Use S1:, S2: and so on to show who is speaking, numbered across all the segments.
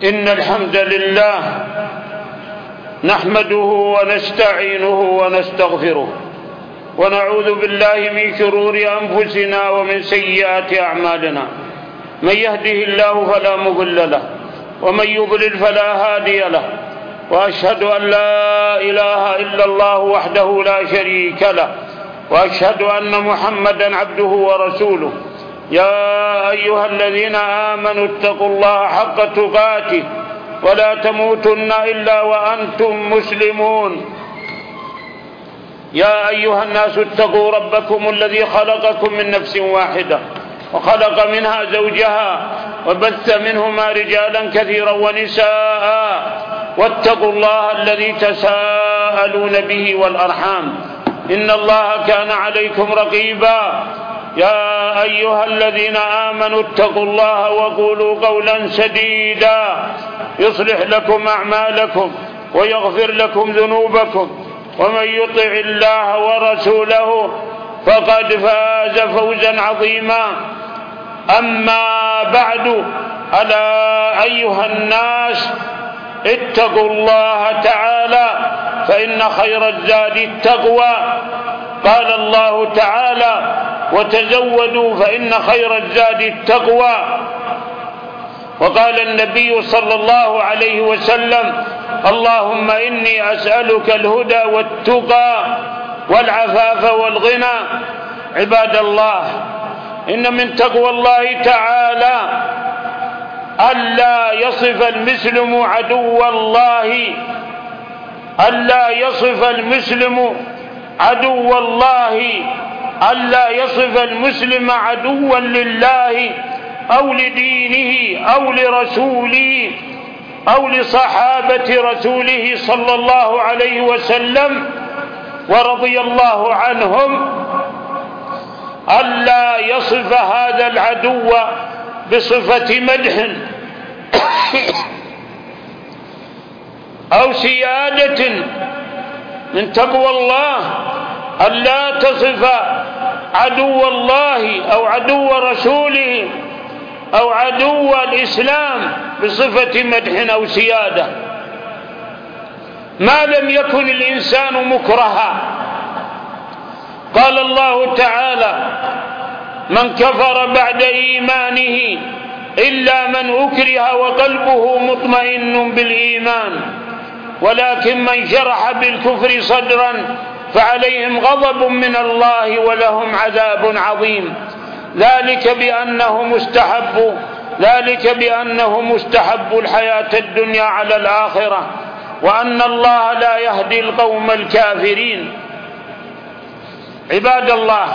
S1: إن الحمد لله نحمده ونستعينه ونستغفره ونعوذ بالله من شرور أنفسنا ومن سيئات أعمالنا. من يهده الله فلا مضل له ومن يضلل فلا هادي له، وأشهد أن لا إله إلا الله وحده لا شريك له، وأشهد أن محمدا عبده ورسوله. يا أيها الذين آمنوا اتقوا الله حق تقاته ولا تموتن إلا وأنتم مسلمون. يا أيها الناس اتقوا ربكم الذي خلقكم من نفس واحدة وخلق منها زوجها وبث منهما رجالا كثيرا ونساء، واتقوا الله الذي تساءلون به والأرحام إن الله كان عليكم رقيبا. يا أيها الذين آمنوا اتقوا الله وقولوا قولا سديدا يصلح لكم أعمالكم ويغفر لكم ذنوبكم، ومن يطع الله ورسوله فقد فاز فوزا عظيما. أما بعد، ألا أيها الناس اتقوا الله تعالى فإن خير الزاد التقوى. قال الله تعالى: وتزودوا فإن خير الزاد التقوى. وقال النبي صلى الله عليه وسلم: اللهم إني أسألك الهدى والتقى والعفاف والغنى. عباد الله، إن من تقوى الله تعالى ألا يصف المسلم عدو الله، ألا يصف المسلم عدو الله، ألا يصف المسلم عدوا لله أو لدينه أو لرسوله أو لصحابة رسوله صلى الله عليه وسلم ورضي الله عنهم، ألا يصف هذا العدو بصفة مدح أو سيادة. من تقوى الله ألا تصف عدو الله أو عدو رسوله أو عدو الإسلام بصفة مدح أو سيادة، ما لم يكن الإنسان مكرها. قال الله تعالى: من كفر بعد إيمانه إلا من أكره وقلبه مطمئن بالإيمان، ولكن من شرح بالكفر صدرا فعليهم غضب من الله ولهم عذاب عظيم. ذلك بأنه مستحب الحياة الدنيا على الآخرة، وأن الله لا يهدي القوم الكافرين. عباد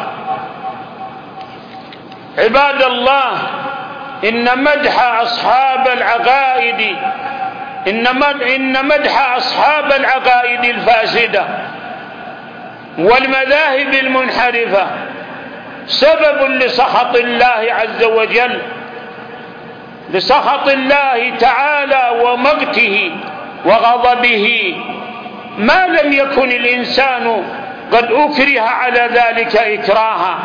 S1: الله، إن مدح أصحاب العقائد الفاسدة والمذاهب المنحرفة سبب لسخط الله عز وجل، لسخط الله تعالى ومقته وغضبه، ما لم يكن الإنسان قد أكره على ذلك إكراها،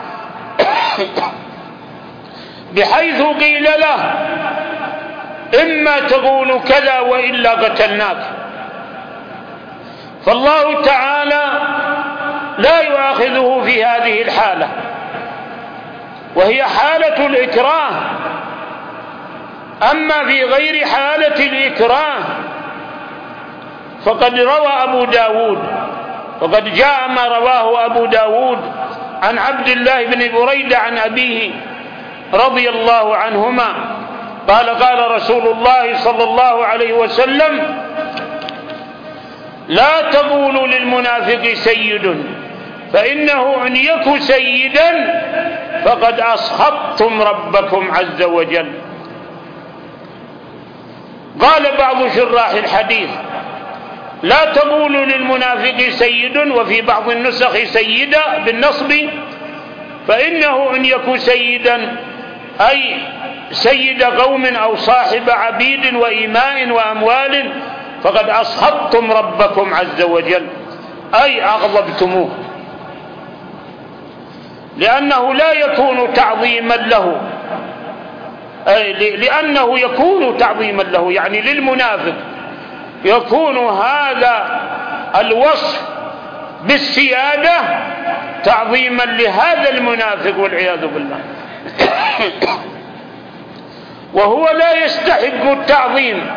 S1: بحيث قيل له: إما تقول كذا وإلا قتلناك. فالله تعالى لا يؤاخذه في هذه الحالة، وهي حالة الإكراه. أما في غير حالة الإكراه فقد روى أبو داود، وقد جاء ما رواه أبو داود عن عبد الله بن بريدة عن أبيه رضي الله عنهما قال: قال رسول الله صلى الله عليه وسلم: لا تقولوا للمنافق سيد، فإنه إن يك سيدا فقد أسخطتم ربكم عز وجل. قال بعض شراح الحديث: لا تقولوا للمنافق سيد، وفي بعض النسخ سيدا بالنصب، فإنه إن يك سيدا أي سيد قوم أو صاحب عبيد وإماء وأموال فقد أسخطتم ربكم عز وجل، أي أغضبتموه، لأنه لا يكون تعظيما له لأنه يكون تعظيما له، يعني للمنافق يكون هذا الوصف بالسيادة تعظيما لهذا المنافق والعياذ بالله. وهو لا يستحق التعظيم،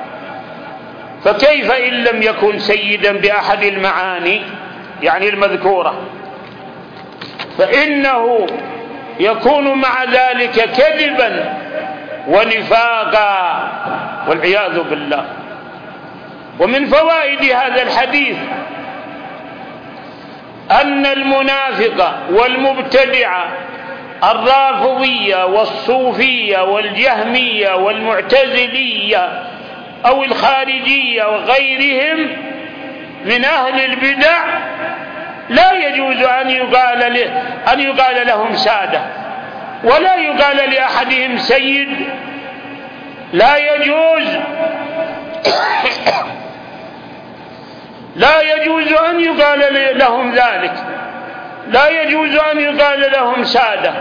S1: فكيف إن لم يكن سيدا بأحد المعاني يعني المذكورة، فإنه يكون مع ذلك كذبا ونفاقا والعياذ بالله. ومن فوائد هذا الحديث أن المنافق والمبتدع الرافضية والصوفية والجهمية والمعتزلية أو الخارجية وغيرهم من أهل البدع لا يجوز أن يقال لهم سادة، ولا يقال لأحدهم سيد، لا يجوز أن يقال لهم ذلك، لا يجوز أن يقال لهم سادة،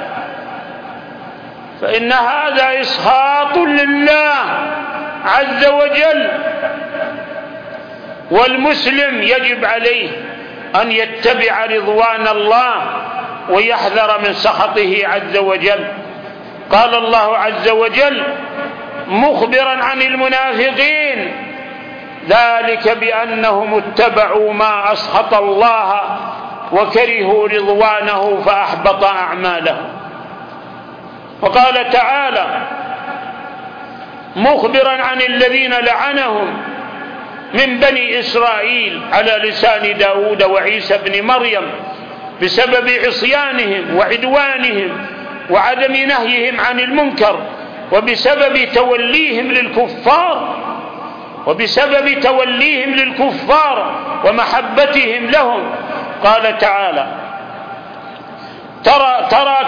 S1: فإن هذا إسخاط لله عز وجل. والمسلم يجب عليه أن يتبع رضوان الله ويحذر من سخطه عز وجل. قال الله عز وجل مخبرا عن المنافقين ذلك بأنهم اتبعوا ما أسخط الله وكرهوا رضوانه فأحبط أعمالهم. وقال تعالى مخبرا عن الذين لعنهم من بني إسرائيل على لسان داود وعيسى بن مريم بسبب عصيانهم وعدوانهم وعدم نهيهم عن المنكر وبسبب توليهم للكفار ومحبتهم لهم. قال تعالى ترى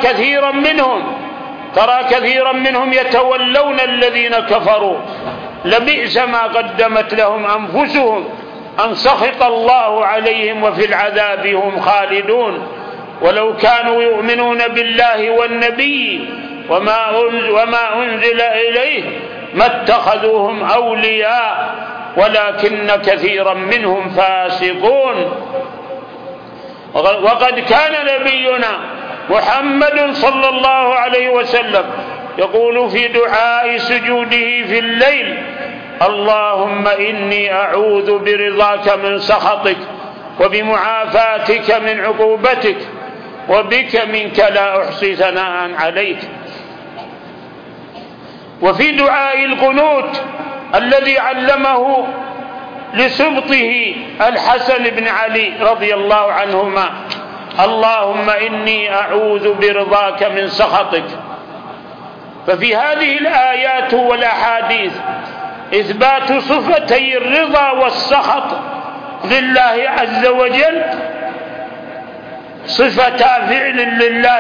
S1: كثيرا منهم يتولون الذين كفروا لبئس ما قدمت لهم أنفسهم أن سخط الله عليهم وفي العذاب هم خالدون ولو كانوا يؤمنون بالله والنبي وما أنزل إليه ما اتخذوهم أولياء ولكن كثيرا منهم فاسقون. وقد كان نبينا محمد صلى الله عليه وسلم يقول في دعاء سجوده في الليل اللهم إني أعوذ برضاك من سخطك وبمعافاتك من عقوبتك وبك منك لا أحصي ثناء عليك. وفي دعاء القنوت الذي علمه لسبطه الحسن بن علي رضي الله عنهما اللهم إني أعوذ برضاك من سخطك. ففي هذه الآيات والأحاديث إثبات صفتي الرضا والسخط لله عز وجل صفة فعل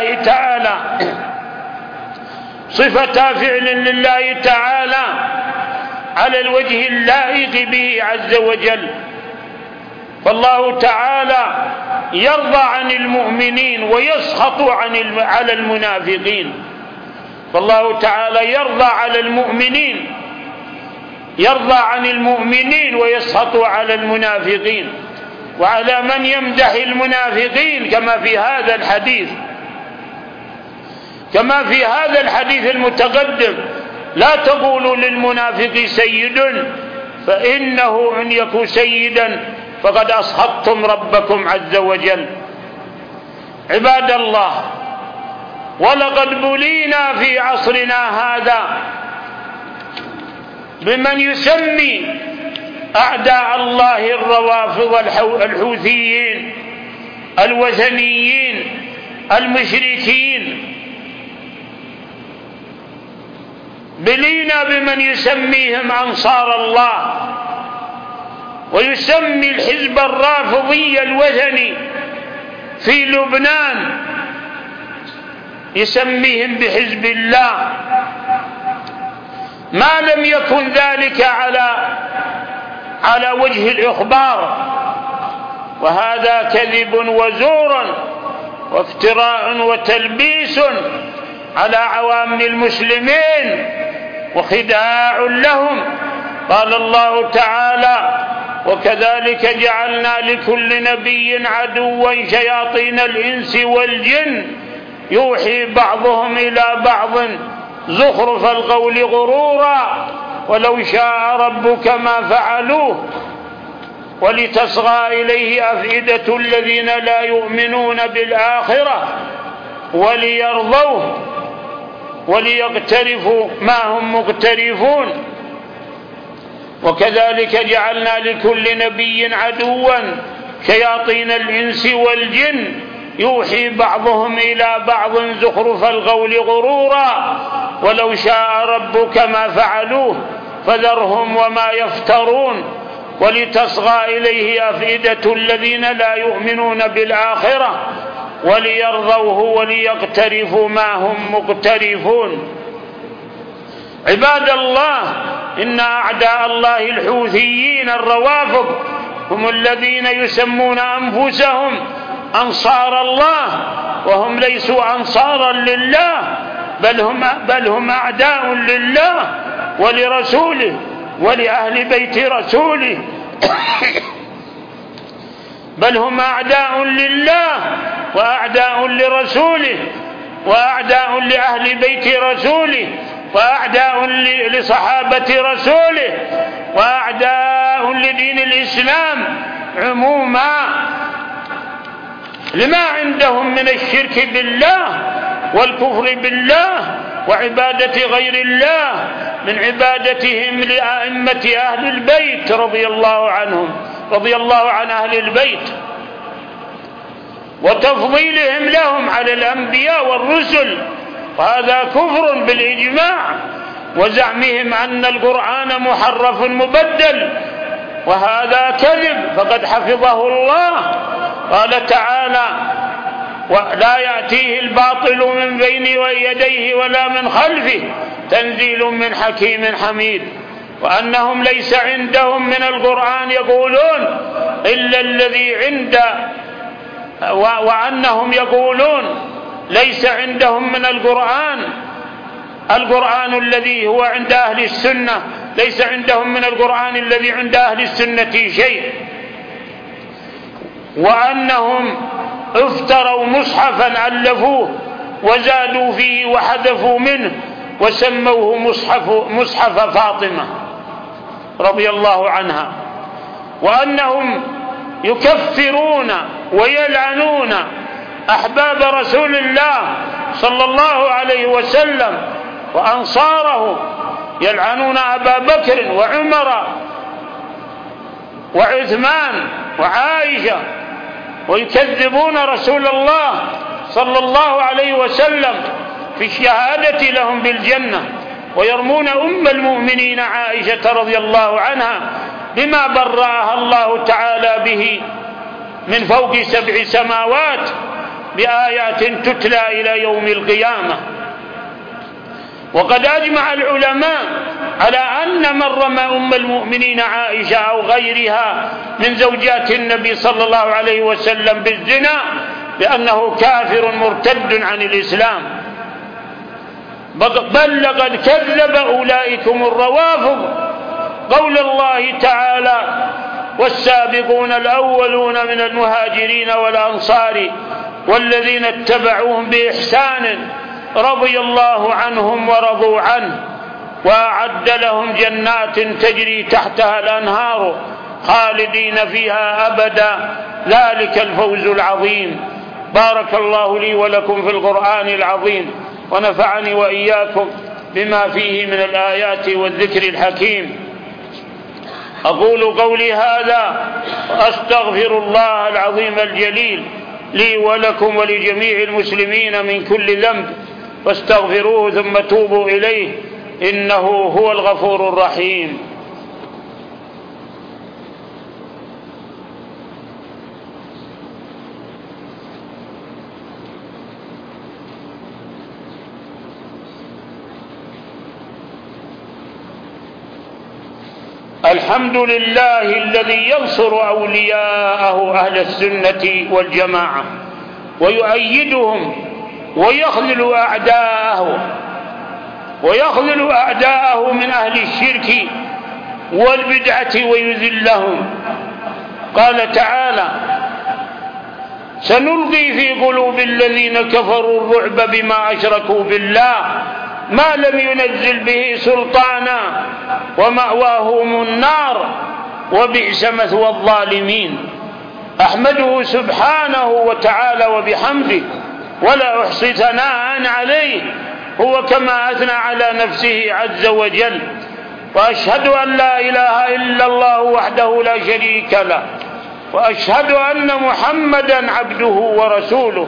S1: لله تعالى على الوجه اللائق به عز وجل. فالله تعالى يرضى عن المؤمنين ويسخط على المنافقين. فالله تعالى يرضى عن المؤمنين ويسخط على المنافقين وعلى من يمدح المنافقين كما في هذا الحديث المتقدم لا تقولوا للمنافق سيد فإنه إن يكن سيدا فقد أسخطتم ربكم عز وجل. عباد الله، ولقد بلينا في عصرنا هذا بمن يسمي أعداء الله الروافض الحوثيين الوثنيين المشركين، بلينا بمن يسميهم أنصار الله ويسمي الحزب الرافضي الوثني في لبنان يسميهم بحزب الله ما لم يكن ذلك على وجه الإخبار، وهذا كذب وزور وافتراء وتلبيس على عوام المسلمين وخداع لهم. قال الله تعالى: وكذلك جعلنا لكل نبي عدوا شياطين الإنس والجن يوحي بعضهم إلى بعض زخرف القول غرورا ولو شاء ربك ما فعلوه ولتصغى إليه أفئدة الذين لا يؤمنون بالآخرة وليرضوه وليقترفوا ما هم مقترفون. وكذلك جعلنا لكل نبي عدوا شياطين الإنس والجن يوحي بعضهم إلى بعض زخرف القول غرورا ولو شاء ربك ما فعلوه فذرهم وما يفترون ولتصغى إليه أفئدة الذين لا يؤمنون بالآخرة وليرضوه وليقترفوا ما هم مقترفون. عباد الله، إن أعداء الله الحوثيين الروافض هم الذين يسمون أنفسهم أنصار الله وهم ليسوا أنصارا لله، بل هم أعداء لله ولرسوله ولأهل بيت رسوله بل هم أعداء لله وأعداء لرسوله وأعداء لأهل بيت رسوله وأعداء لصحابة رسوله وأعداء لدين الإسلام عموما، لما عندهم من الشرك بالله والكفر بالله وعبادة غير الله من عبادتهم لأئمة أهل البيت رضي الله عنهم، رضي الله عن أهل البيت، وتفضيلهم لهم على الأنبياء والرسل، وهذا كفر بالإجماع، وزعمهم أن القرآن محرف مبدل، وهذا كذب فقد حفظه الله. قال تعالى: ولا يأتيه الباطل من بين يديه ولا من خلفه تنزيل من حكيم حميد. وأنهم ليس عندهم من القرآن يقولون إلا الذي وأنهم يقولون ليس عندهم من القرآن الذي هو عند أهل السنة، ليس عندهم من القرآن الذي عند أهل السنة شيء، وأنهم افتروا مصحفا ألفوه وزادوا فيه وحذفوا منه وسموه مصحف فاطمة رضي الله عنها، وأنهم يكفرون ويلعنون أحباب رسول الله صلى الله عليه وسلم وأنصاره، يلعنون أبا بكر وعمر وعثمان وعائشة، ويكذبون رسول الله صلى الله عليه وسلم في الشهادة لهم بالجنة، ويرمون أم المؤمنين عائشة رضي الله عنها بما برأها الله تعالى به من فوق 7 سماوات بآيات تتلى إلى يوم القيامة. وقد أجمع العلماء على أن من رمى أم المؤمنين عائشة أو غيرها من زوجات النبي صلى الله عليه وسلم بالزنا بأنه كافر مرتد عن الإسلام، بل لقد كذب أولئكم الروافض قول الله تعالى: والسابقون الأولون من المهاجرين والأنصار والذين اتبعوهم بإحسان رضي الله عنهم ورضوا عنه وأعد لهم جنات تجري تحتها الأنهار خالدين فيها أبدا ذلك الفوز العظيم. بارك الله لي ولكم في القرآن العظيم، ونفعني وإياكم بما فيه من الآيات والذكر الحكيم. أقول قولي هذا وأستغفر الله العظيم الجليل لي ولكم ولجميع المسلمين من كل ذنب، فاستغفروه ثم توبوا إليه إنه هو الغفور الرحيم. الحمد لله الذي ينصر أولياءه أهل السنة والجماعة ويؤيدهم ويخذل أعداءه من أهل الشرك والبدعة ويذلهم. قال تعالى: سنلقي في قلوب الذين كفروا الرعب بما أشركوا بالله ما لم ينزل به سلطانا ومأواهم النار وبئس مثوى الظالمين. أحمده سبحانه وتعالى وبحمده ولا أحصي ثناء عليه، هو كما أثنى على نفسه عز وجل. وأشهد أن لا إله إلا الله وحده لا شريك له، وأشهد أن محمدا عبده ورسوله.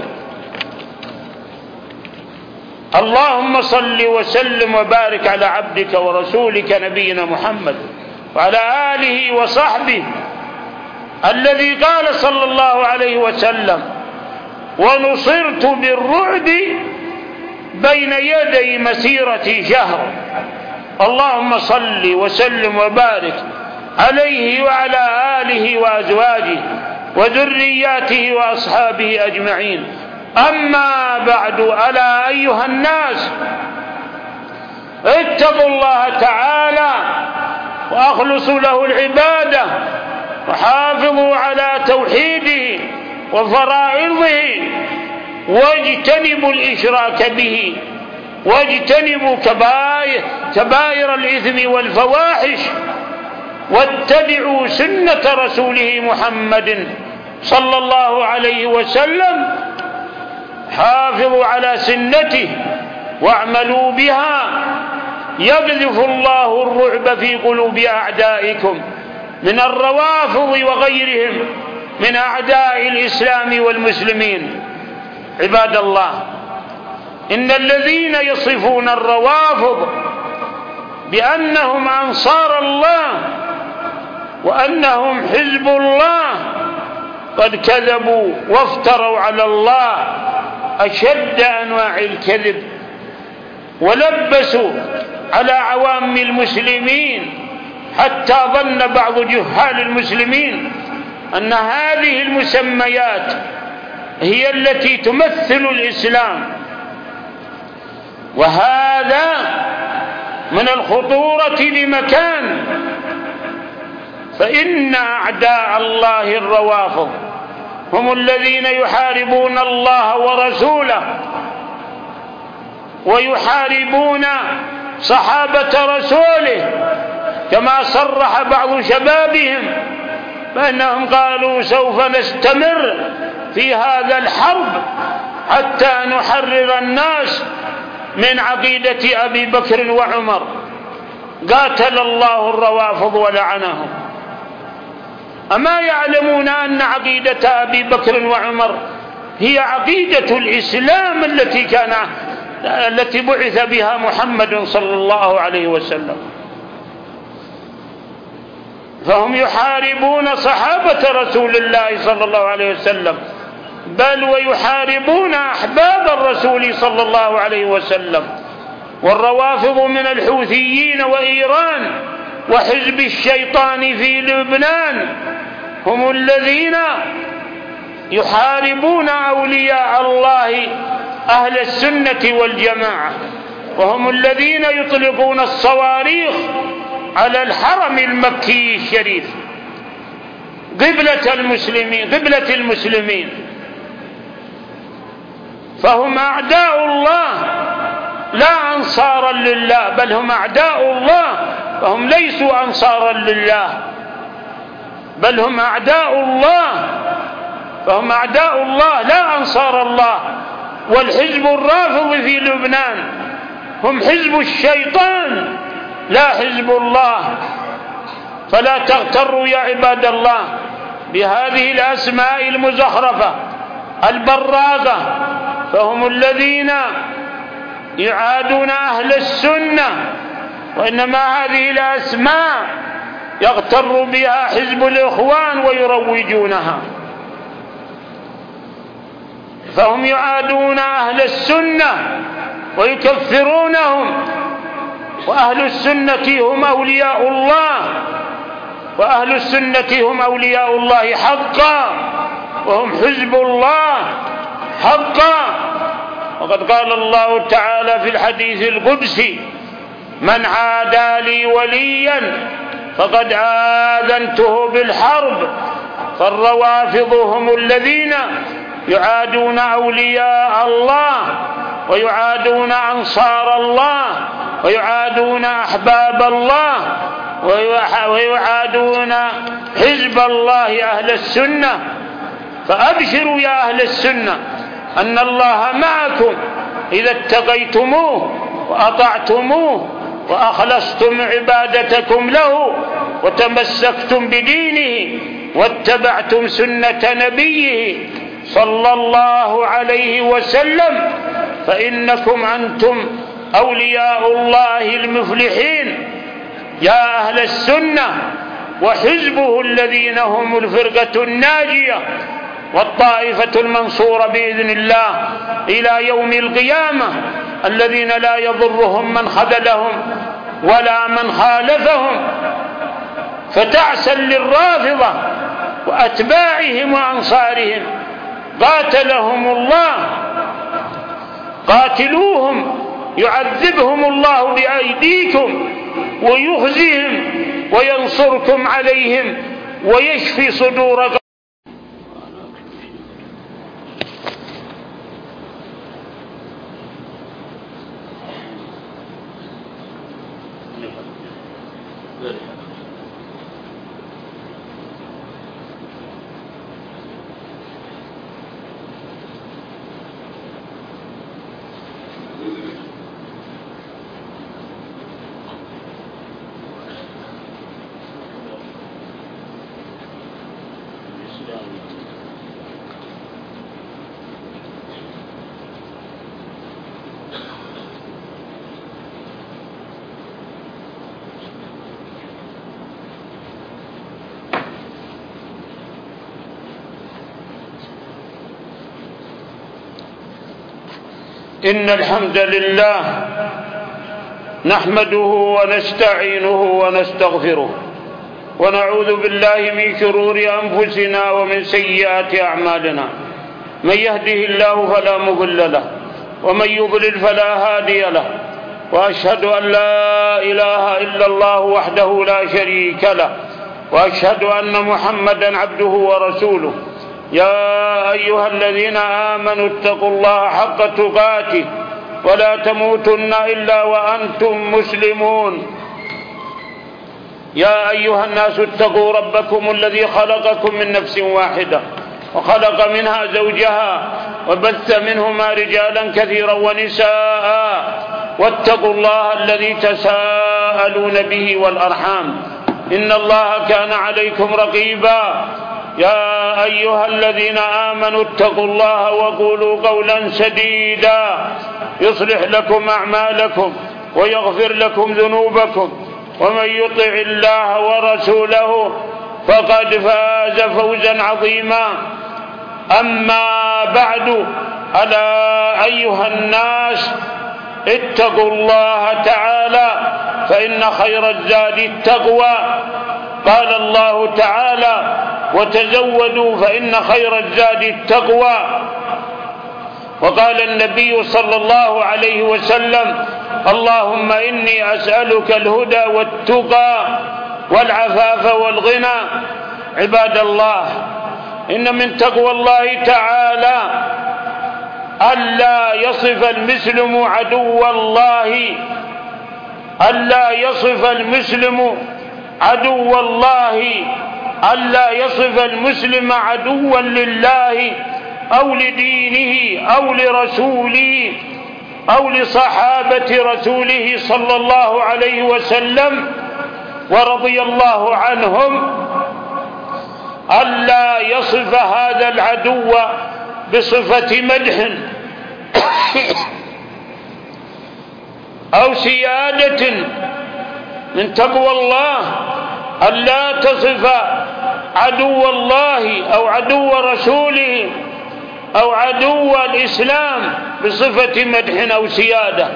S1: اللهم صل وسلم وبارك على عبدك ورسولك نبينا محمد وعلى آله وصحبه، الذي قال صلى الله عليه وسلم: ونصرت بالرعب بين يدي مسيرة شهر. اللهم صل وسلم وبارك عليه وعلى آله وأزواجه وذرياته وأصحابه أجمعين. أما بعد، ألا أيها الناس، اتقوا الله تعالى وأخلصوا له العبادة، وحافظوا على توحيده وفرائضه، واجتنبوا الإشراك به، واجتنبوا كبائر الإثم والفواحش، واتبعوا سنة رسوله محمد صلى الله عليه وسلم. حافظوا على سنته واعملوا بها، يقذف الله الرعب في قلوب أعدائكم من الروافض وغيرهم من أعداء الإسلام والمسلمين. عباد الله، إن الذين يصفون الروافض بأنهم أنصار الله وأنهم حزب الله قد كذبوا وافتروا على الله أشد أنواع الكذب، ولبسوا على عوام المسلمين حتى ظن بعض جهال المسلمين أن هذه المسميات هي التي تمثل الإسلام، وهذا من الخطورة بمكان. فإن أعداء الله الروافض هم الذين يحاربون الله ورسوله، ويحاربون صحابة رسوله، كما صرح بعض شبابهم بأنهم قالوا: سوف نستمر في هذا الحرب حتى نحرر الناس من عقيدة أبي بكر وعمر. قاتل الله الروافض ولعنهم. أما يعلمون أن عقيدة أبي بكر وعمر هي عقيدة الإسلام التي بعث بها محمد صلى الله عليه وسلم؟ فهم يحاربون صحابة رسول الله صلى الله عليه وسلم، بل ويحاربون أحباب الرسول صلى الله عليه وسلم. والروافض من الحوثيين وإيران وحزب الشيطان في لبنان هم الذين يحاربون أولياء الله أهل السنة والجماعة، وهم الذين يطلقون الصواريخ على الحرم المكي الشريف قبلة المسلمين. فهم أعداء الله لا أنصارا لله، بل هم أعداء الله، فهم ليسوا أنصارا لله، بل هم أعداء الله، فهم أعداء الله لا أنصار الله. والحزب الرافض في لبنان هم حزب الشيطان لا حزب الله. فلا تغتروا يا عباد الله بهذه الأسماء المزخرفة البراقة، فهم الذين يعادون أهل السنة، وإنما هذه الأسماء يغتر بها حزب الإخوان ويروجونها. فهم يعادون أهل السنة ويكفرونهم، وأهل السنة هم أولياء الله، وأهل السنة هم أولياء الله حقا، وهم حزب الله حقا، وقد قال الله تعالى في الحديث القدسي: من عادى لي وليا فقد آذنته بالحرب. فالروافض هم الذين يعادون أولياء الله ويعادون أنصار الله ويعادون أحباب الله ويعادون حزب الله أهل السنة. فأبشروا يا أهل السنة أن الله معكم إذا اتقيتموه وأطعتموه وأخلصتم عبادتكم له وتمسكتم بدينه واتبعتم سنة نبيه صلى الله عليه وسلم، فإنكم أنتم أولياء الله المفلحين يا أهل السنة وحزبه الذين هم الفرقة الناجية والطائفة المنصورة بإذن الله إلى يوم القيامة، الذين لا يضرهم من خذلهم ولا من خالفهم. فتعسا للرافضة وأتباعهم وأنصارهم، قاتلهم الله، قاتلوهم يعذبهم الله بأيديكم ويخزيهم وينصركم عليهم ويشفي صدور. إن الحمد لله نحمده ونستعينه ونستغفره ونعوذ بالله من شرور أنفسنا ومن سيئات أعمالنا. من يهده الله فلا مضل له ومن يضلل فلا هادي له، وأشهد أن لا إله إلا الله وحده لا شريك له، وأشهد أن محمدا عبده ورسوله. يا أيها الذين آمنوا اتقوا الله حق تقاته ولا تموتن إلا وأنتم مسلمون. يا أيها الناس اتقوا ربكم الذي خلقكم من نفس واحدة وخلق منها زوجها وبث منهما رجالا كثيرا ونساء، واتقوا الله الذي تساءلون به والأرحام إن الله كان عليكم رقيبا. يا أيها الذين آمنوا اتقوا الله وقولوا قولا سديدا يصلح لكم أعمالكم ويغفر لكم ذنوبكم، ومن يطع الله ورسوله فقد فاز فوزا عظيما. أما بعد، ألا أيها الناس اتقوا الله تعالى، فإن خير الزاد التقوى. قال الله تعالى: وتزودوا فإن خير الزاد التقوى. وقال النبي صلى الله عليه وسلم: اللهم إني أسألك الهدى والتقى والعفاف والغنى. عباد الله، إن من تقوى الله تعالى ألا يصف المسلم عدو الله، ألا يصف المسلم عدو الله، ألا يصف المسلم عدوا لله أو لدينه أو لرسوله أو لصحابة رسوله صلى الله عليه وسلم ورضي الله عنهم، ألا يصف هذا العدو بصفة مدح أو سيادة. من تقوى الله ألا تصف عدو الله أو عدو رسوله أو عدو الإسلام بصفة مدح أو سيادة،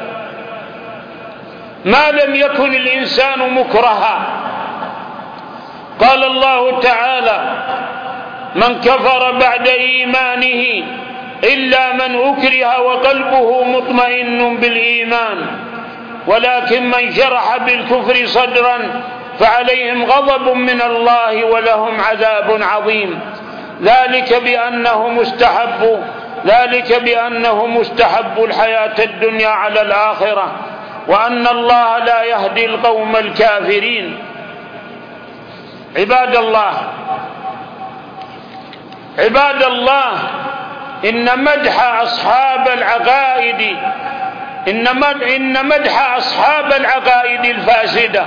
S1: ما لم يكن الإنسان مكرها. قال الله تعالى: من كفر بعد إيمانه إلا من أكره وقلبه مطمئن بالإيمان، ولكن من شرح بالكفر صدرا فعليهم غضب من الله ولهم عذاب عظيم. ذلك بأنه مستحب الحياة الدنيا على الآخرة، وأن الله لا يهدي القوم الكافرين. عباد الله، إن مدح أصحاب العقائد الفاسدة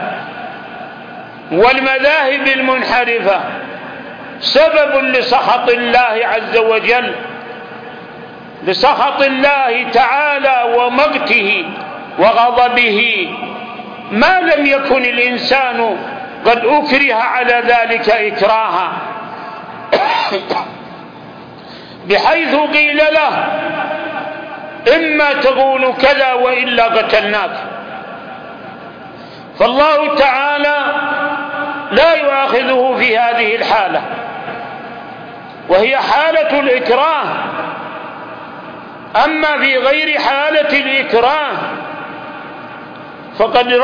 S1: والمذاهب المنحرفة سبب لسخط الله عز وجل، لسخط الله تعالى ومقته وغضبه، ما لم يكن الإنسان قد أكره على ذلك إكراها، بحيث قيل له إما تقول كذا وإلا قتلناك. فالله تعالى لا يؤاخذه في هذه الحالة، وهي حالة الإكراه. أما في غير حالة الإكراه فقد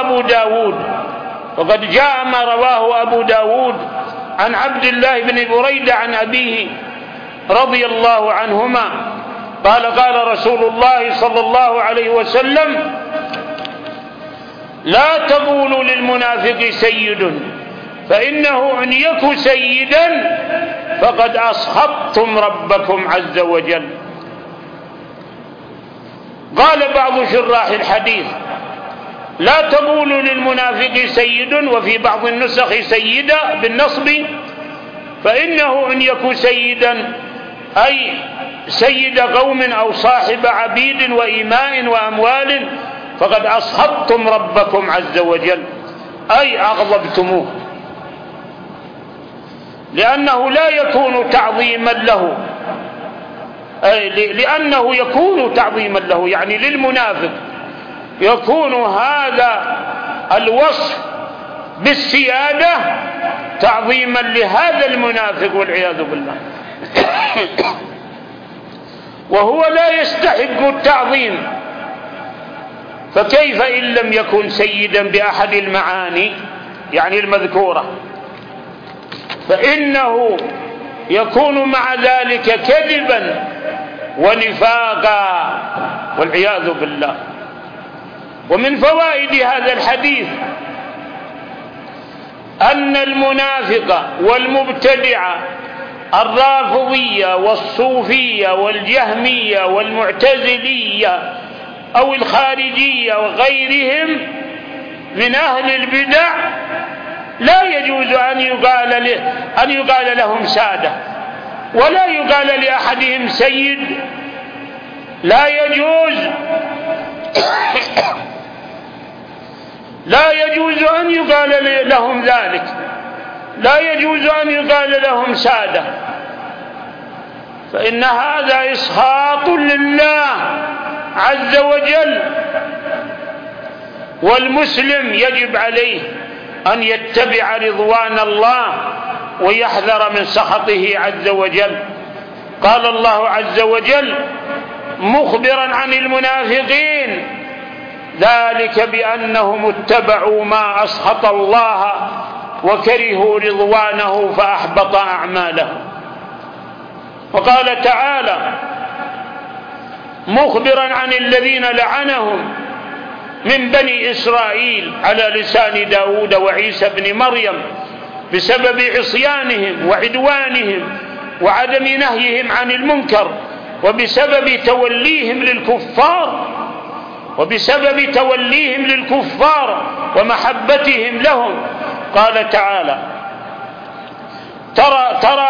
S1: جاء ما رواه أبو داود عن عبد الله بن بريدة عن أبيه رضي الله عنهما قال: قال رسول الله صلى الله عليه وسلم: لا تقولوا للمنافق سيد، فإنه إن يك سيدا فقد أسخطتم ربكم عز وجل. قال بعض شراح الحديث: لا تقولوا للمنافق سيد، وفي بعض النسخ سيدا بالنصب، فإنه إن يك سيدا أي سيد قوم أو صاحب عبيد وإماء وأموال فقد أسخطتم ربكم عز وجل، أي أغضبتموه، لأنه لا يكون تعظيما له، لأنه يكون تعظيما له، يعني للمنافق يكون هذا الوصف بالسيادة تعظيما لهذا المنافق والعياذ بالله، وهو لا يستحق التعظيم، فكيف إن لم يكن سيدا بأحد المعاني يعني المذكورة؟ فإنه يكون مع ذلك كذبا ونفاقا والعياذ بالله. ومن فوائد هذا الحديث أن المنافق والمبتدع الرافضية والصوفية والجهمية والمعتزلية أو الخارجية وغيرهم من أهل البدع لا يجوز أن يقال لهم سادة، ولا يقال لأحدهم سيد، لا يجوز أن يقال لهم ذلك، لا يجوز أن يقال لهم سادة، فإن هذا إسخاط لله عز وجل. والمسلم يجب عليه أن يتبع رضوان الله ويحذر من سخطه عز وجل. قال الله عز وجل مخبرا عن المنافقين: ذلك بأنهم اتبعوا ما أسخط الله وكرهوا رضوانه فأحبط أعمالهم. وقال تعالى مخبرا عن الذين لعنهم من بني إسرائيل على لسان داود وعيسى بن مريم بسبب عصيانهم وعدوانهم وعدم نهيهم عن المنكر، وبسبب توليهم للكفار ومحبتهم لهم. قال تعالى ترى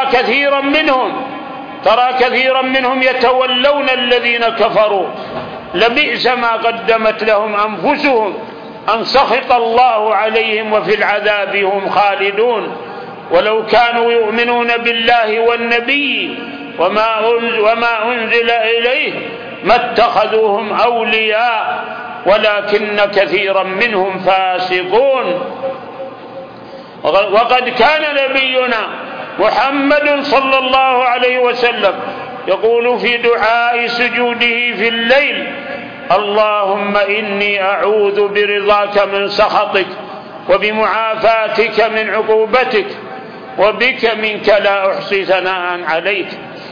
S1: كثيرا منهم يتولون الذين كفروا لبئس ما قدمت لهم أنفسهم أن سخط الله عليهم وفي العذاب هم خالدون، ولو كانوا يؤمنون بالله والنبي وما أنزل إليه ما اتخذوهم أولياء ولكن كثيرا منهم فاسقون. وقد كان نبينا محمد صلى الله عليه وسلم يقول في دعاء سجوده في الليل: اللهم إني أعوذ برضاك من سخطك وبمعافاتك من عقوبتك وبك منك لا أحصي ثناء عليك.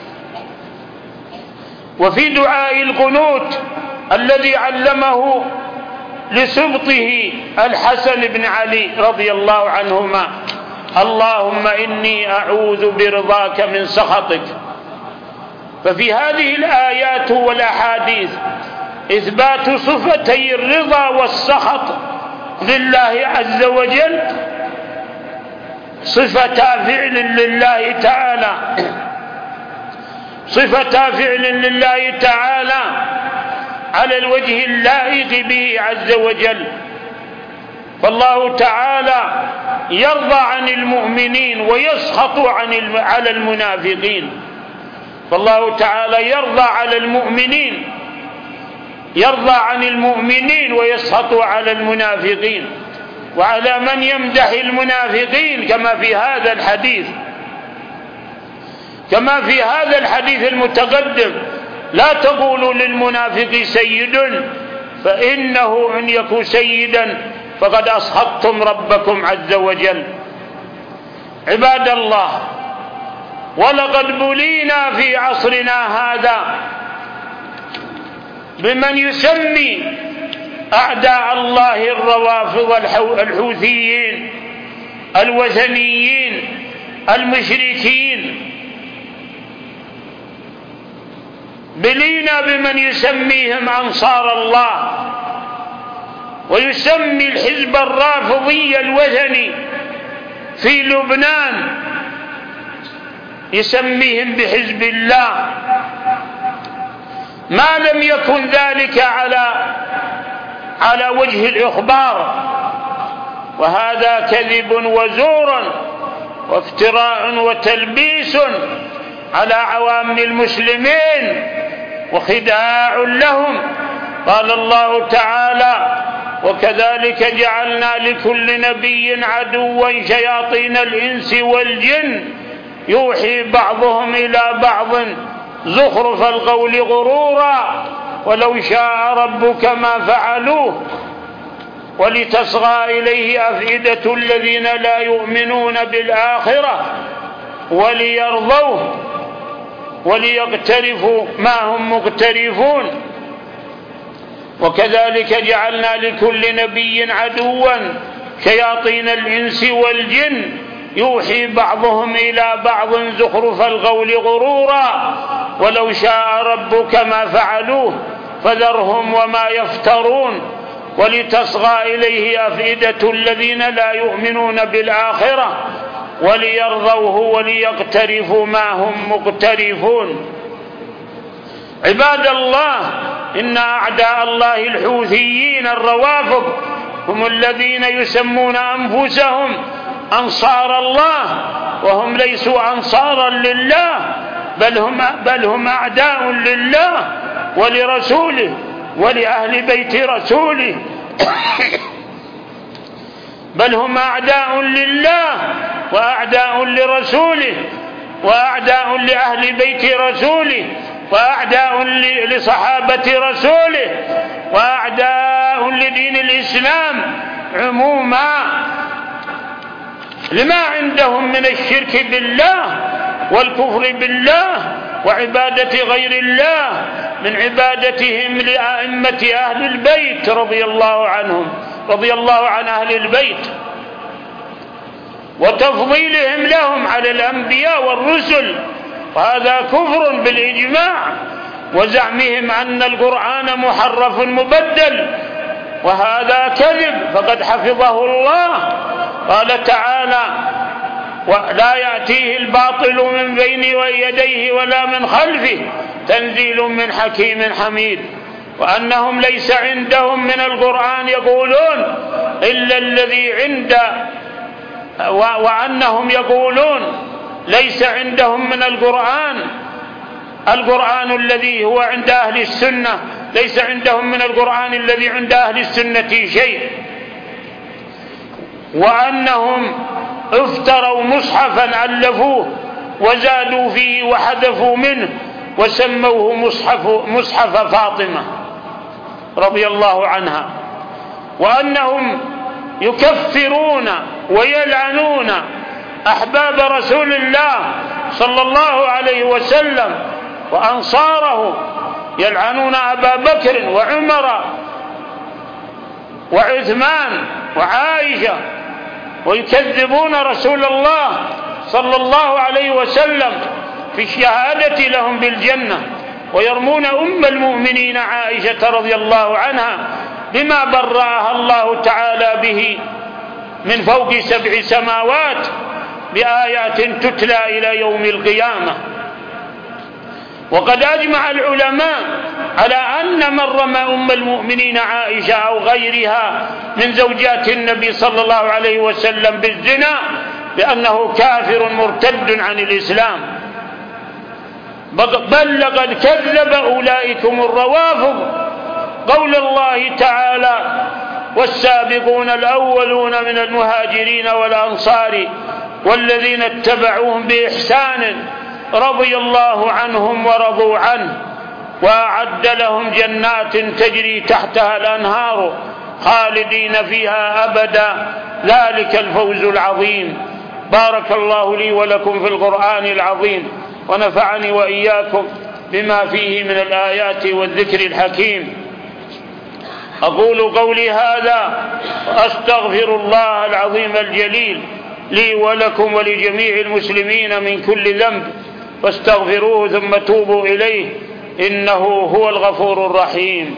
S1: وفي دعاء القنوت الذي علمه لسبطه الحسن بن علي رضي الله عنهما: اللهم إني أعوذ برضاك من سخطك. ففي هذه الآيات والأحاديث إثبات صفتي الرضا والسخط لله عز وجل، صفتا فعل لله تعالى، صفتا فعل لله تعالى على الوجه اللائق به عز وجل. فالله تعالى يرضى عن المؤمنين ويسخط على المنافقين. فالله تعالى يرضى على المؤمنين، يرضى عن المؤمنين ويسخط على المنافقين وعلى من يمدح المنافقين، كما في هذا الحديث المتقدم: لا تقولوا للمنافق سيد فإنه إن يكن سيدا فقد أسخطتم ربكم عز وجل. عباد الله، ولقد بلينا في عصرنا هذا بمن يسمي أعداء الله الروافض الحوثيين الوثنيين المشركين، بلينا بمن يسميهم أنصار الله، ويسمي الحزب الرافضي الوثني في لبنان يسميهم بحزب الله، ما لم يكن ذلك على وجه الإخبار. وهذا كذب وزور وافتراء وتلبيس على عوام المسلمين وخداع لهم. قال الله تعالى: وكذلك جعلنا لكل نبي عدوا شياطين الإنس والجن يوحي بعضهم إلى بعض زخرف القول غرورا ولو شاء ربك ما فعلوه ولتصغى إليه أفئدة الذين لا يؤمنون بالآخرة وليرضوه وليقترفوا ما هم مقترفون. وكذلك جعلنا لكل نبي عدوا شياطين الإنس والجن يوحي بعضهم إلى بعض زخرف القول غرورا ولو شاء ربك ما فعلوه فذرهم وما يفترون ولتصغى إليه أفئدة الذين لا يؤمنون بالآخرة وليرضوه وليقترفوا ما هم مقترفون. عباد الله، إن أعداء الله الحوثيين الروافض هم الذين يسمون أنفسهم أنصار الله وهم ليسوا أنصارا لله، بل هم أعداء لله ولرسوله ولأهل بيت رسوله بل هم أعداء لله وأعداء لرسوله وأعداء لأهل بيت رسوله وأعداء لصحابة رسوله وأعداء لدين الإسلام عموما، لما عندهم من الشرك بالله والكفر بالله وعبادة غير الله من عبادتهم لأئمة أهل البيت رضي الله عنهم، رضي الله عن أهل البيت، وتفضيلهم لهم على الأنبياء والرسل، وهذا كفر بالإجماع، وزعمهم أن القرآن محرف مبدل، وهذا كذب فقد حفظه الله. قال تعالى: ولا يأتيه الباطل من بين يديه ولا من خلفه تنزيل من حكيم حميد. وأنهم ليس عندهم من القرآن يقولون إلا الذي وأنهم يقولون ليس عندهم من القرآن الذي هو عند أهل السنة، ليس عندهم من القرآن الذي عند أهل السنة شيء، وأنهم افتروا مصحفا ألفوه وزادوا فيه وحذفوا منه وسموه مصحف فاطمة رضي الله عنها، وأنهم يكفرون ويلعنون أحباب رسول الله صلى الله عليه وسلم وأنصاره، يلعنون أبا بكر وعمر وعثمان وعائشة، ويكذبون رسول الله صلى الله عليه وسلم في الشهادة لهم بالجنة، ويرمون أم المؤمنين عائشة رضي الله عنها بما برأها الله تعالى به من فوق 7 سماوات بآيات تتلى إلى يوم القيامة. وقد أجمع العلماء على أن من رمى أم المؤمنين عائشة أو غيرها من زوجات النبي صلى الله عليه وسلم بالزنا بأنه كافر مرتد عن الإسلام، بل لقد كذب أولئكم الروافض قول الله تعالى: والسابقون الأولون من المهاجرين والأنصار والذين اتبعوهم بإحسان رضي الله عنهم ورضوا عنه وأعد لهم جنات تجري تحتها الأنهار خالدين فيها أبدا ذلك الفوز العظيم. بارك الله لي ولكم في القرآن العظيم، ونفعني وإياكم بما فيه من الآيات والذكر الحكيم. أقول قولي هذا وأستغفر الله العظيم الجليل لي ولكم ولجميع المسلمين من كل ذنب، فاستغفروه ثم توبوا إليه إنه هو الغفور الرحيم.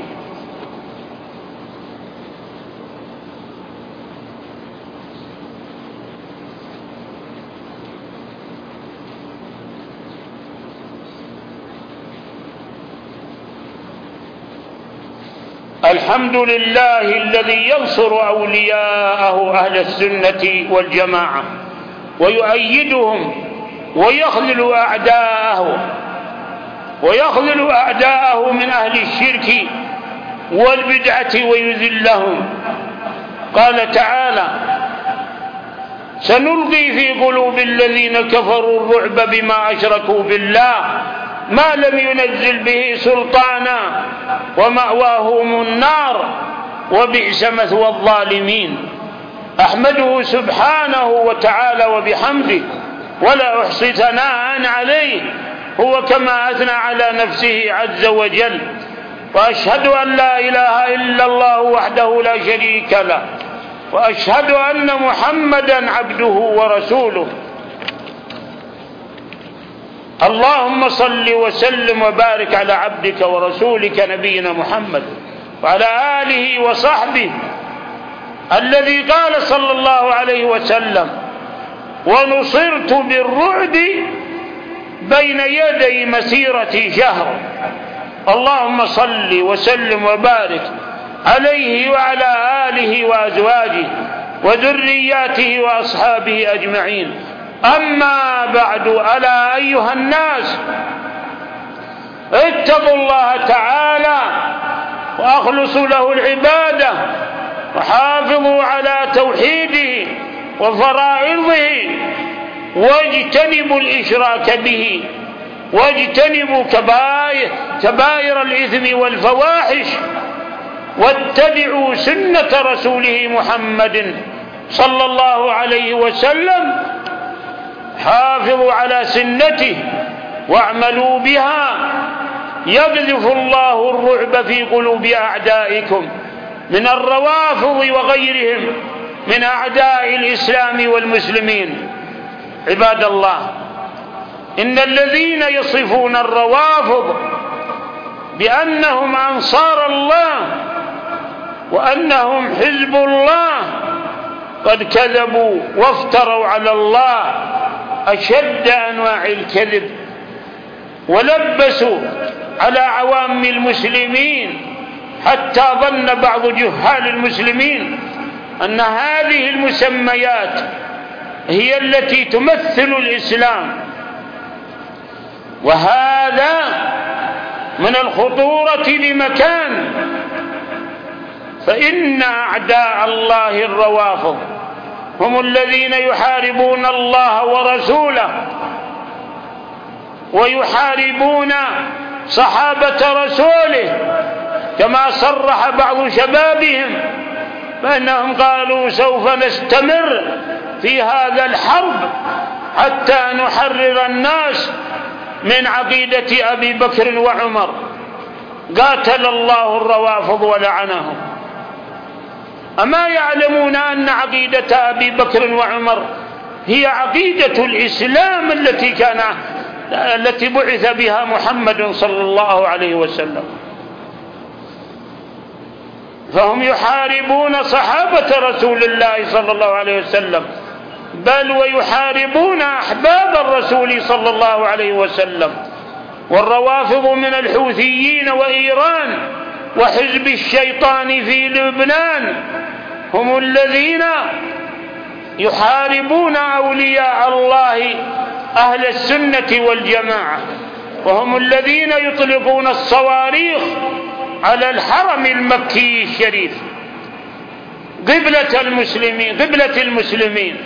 S1: الحمد لله الذي ينصر أولياءه أهل السنة والجماعة ويؤيدهم ويخذل أعداءه من أهل الشرك والبدعة ويذلهم. قال تعالى: سنلقي في قلوب الذين كفروا الرعب بما أشركوا بالله ما لم ينزل به سلطانا ومأواهم النار وبئس مثوى الظالمين. أحمده سبحانه وتعالى وبحمده ولا أحصي ثناء عليه، هو كما أثنى على نفسه عز وجل. وأشهد أن لا إله إلا الله وحده لا شريك له، وأشهد أن محمدا عبده ورسوله. اللهم صل وسلم وبارك على عبدك ورسولك نبينا محمد وعلى آله وصحبه، الذي قال صلى الله عليه وسلم: ونصرت بالرعب بين يدي مسيرة شهر. اللهم صل وسلم وبارك عليه وعلى آله وأزواجه وذرياته وأصحابه أجمعين. أما بعد، ألا أيها الناس اتقوا الله تعالى وأخلصوا له العبادة وحافظوا على توحيده وفرائضه واجتنبوا الإشراك به واجتنبوا كبائر الإثم والفواحش واتبعوا سنة رسوله محمد صلى الله عليه وسلم. حافظوا على سنته واعملوا بها يقذف الله الرعب في قلوب أعدائكم من الروافض وغيرهم من أعداء الإسلام والمسلمين. عباد الله، إن الذين يصفون الروافض بأنهم أنصار الله وأنهم حزب الله قد كذبوا وافتروا على الله أشد أنواع الكذب، ولبسوا على عوام المسلمين حتى ظن بعض جهال المسلمين أن هذه المسميات هي التي تمثل الإسلام، وهذا من الخطورة بمكان. فإن أعداء الله الروافض هم الذين يحاربون الله ورسوله ويحاربون صحابة رسوله، كما صرح بعض شبابهم فإنهم قالوا سوف نستمر في هذا الحرب حتى نحرر الناس من عقيدة أبي بكر وعمر. قاتل الله الروافض ولعنهم. أما يعلمون أن عقيدة أبي بكر وعمر هي عقيدة الإسلام التي بعث بها محمد صلى الله عليه وسلم؟ فهم يحاربون صحابة رسول الله صلى الله عليه وسلم، بل ويحاربون أحباب الرسول صلى الله عليه وسلم. والروافض من الحوثيين وإيران وحزب الشيطان في لبنان هم الذين يحاربون أولياء الله أهل السنة والجماعة، وهم الذين يطلقون الصواريخ على الحرم المكي الشريف قبلة المسلمين.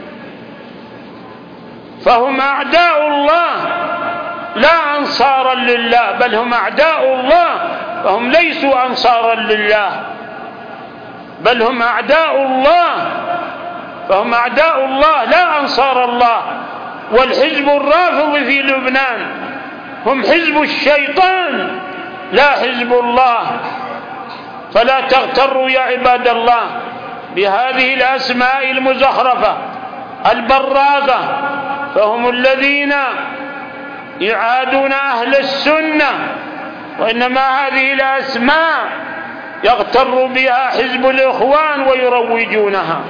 S1: فهم أعداء الله لا أنصارا لله، بل هم أعداء الله، فهم ليسوا أنصارا لله، بل هم أعداء الله، فهم أعداء الله لا أنصار الله. والحزب الرافض في لبنان هم حزب الشيطان لا حزب الله. فلا تغتروا يا عباد الله بهذه الأسماء المزخرفة البراقة، فهم الذين يعادون أهل السنة، وإنما هذه الأسماء يغتر بها حزب الإخوان ويروجونها.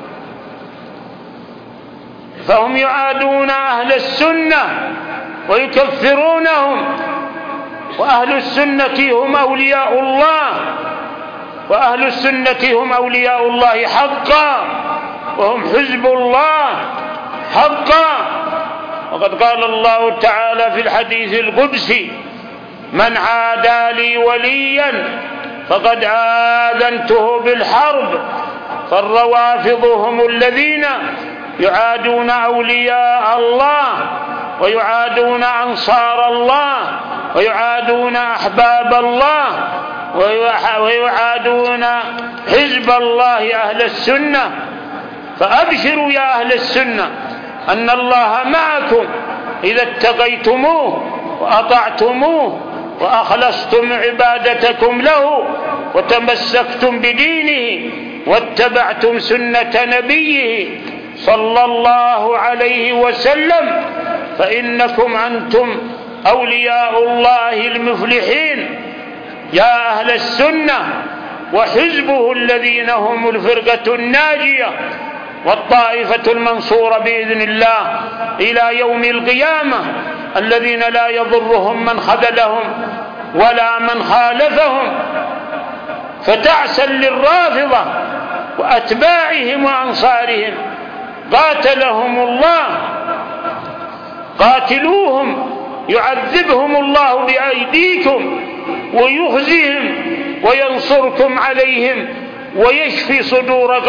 S1: فهم يعادون أهل السنة ويكفرونهم، وأهل السنة هم أولياء الله، وأهل السنة هم أولياء الله حقا، وهم حزب الله حقا. وقد قال الله تعالى في الحديث القدسي: من عادى لي وليا فقد آذنته بالحرب. فالروافض هم الذين يعادون أولياء الله، ويعادون أنصار الله، ويعادون أحباب الله، ويعادون حزب الله أهل السنة. فأبشروا يا أهل السنة أن الله معكم إذا اتقيتموه وأطعتموه وأخلصتم عبادتكم له وتمسكتم بدينه واتبعتم سنة نبيه صلى الله عليه وسلم، فإنكم أنتم أولياء الله المفلحين يا أهل السنة وحزبه الذين هم الفرقة الناجية والطائفة المنصورة بإذن الله إلى يوم القيامة، الذين لا يضرهم من خذلهم ولا من خالفهم. فتعسا للرافضة وأتباعهم وأنصارهم، قاتلهم الله، قاتلوهم يعذبهم الله بأيديكم ويخزيهم وينصركم عليهم ويشفي صدور